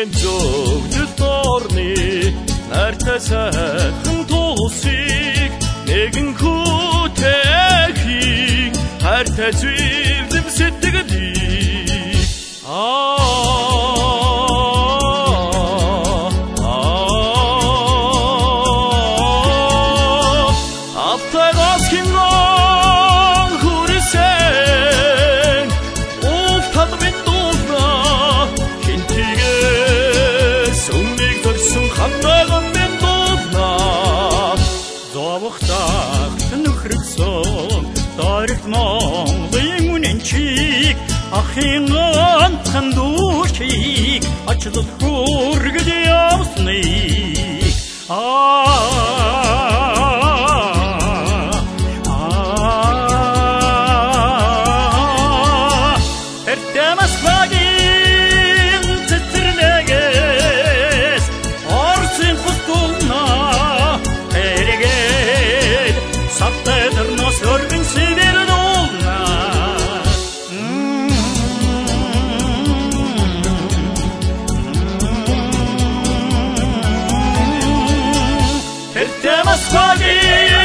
зөвдөд орны нартай сайхан тусыг нэгэн хүтэхийг хайртай зүвдэм сэтгэлийг Аптагаас хингон хүрсэн уфтад битуна хинтигээс өмнөг төрсөн хандаган битуна зовхтах нөхрөсөн дөрөлт Монголын үнэнчийг ахын хандуучийг ачлал хүргэж явсныг Темас